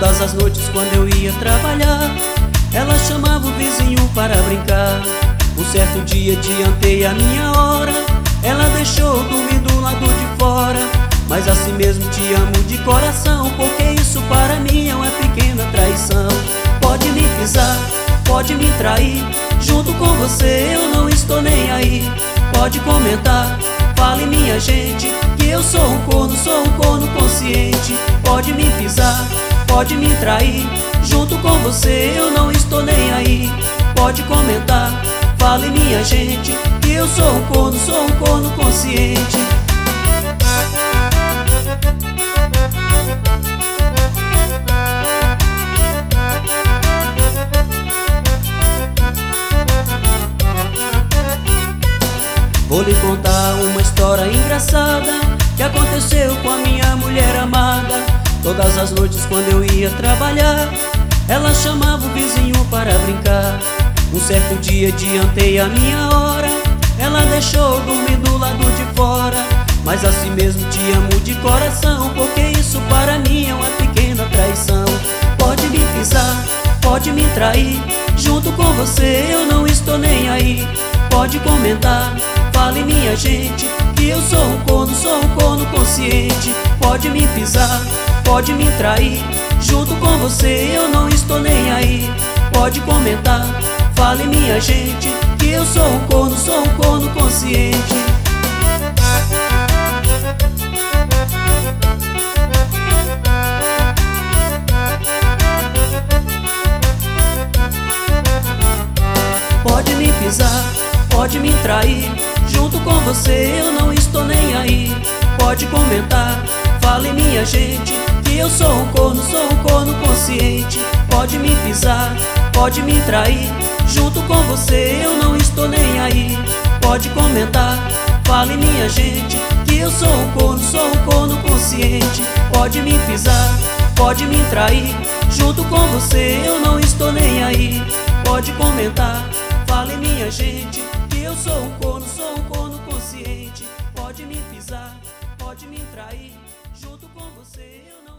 Todas as noites quando eu ia trabalhar, ela chamava o vizinho para brincar. Um certo dia adiantei a minha hora, ela deixou dormir do lado de fora. Mas assim mesmo te amo de coração, porque isso para mim é uma pequena traição. Pode me pisar, pode me trair, junto com você eu não estou nem aí. Pode comentar, fale minha gente, que eu sou um corno consciente. Pode me pisar, pode me trair, junto com você eu não estou nem aí. Pode comentar, fale minha gente, que eu sou um corno consciente. Vou lhe contar uma história engraçada que aconteceu com a minha mulher amada. Todas as noites quando eu ia trabalhar, ela chamava o vizinho para brincar. Um certo dia adiantei a minha hora, ela deixou dormir do lado de fora. Mas assim mesmo te amo de coração, porque isso para mim é uma pequena traição. Pode me pisar, pode me trair, junto com você eu não estou nem aí. Pode comentar, fale minha gente, que eu sou um corno consciente. Pode me pisar, pode me trair, junto com você eu não estou nem aí. Pode comentar, fale minha gente, que eu sou um corno consciente. Pode me pisar, pode me trair, junto com você eu não estou nem aí. Pode comentar, fale minha gente, que eu sou um corno consciente. Pode me pisar, pode me trair, junto com você eu não estou nem aí. Pode comentar, fale minha gente, que eu sou um corno consciente. Pode me pisar, pode me trair, junto com você eu não estou nem aí. Pode comentar, fale minha gente, que eu sou um corno consciente. Pode me pisar, pode me trair, junto com você eu não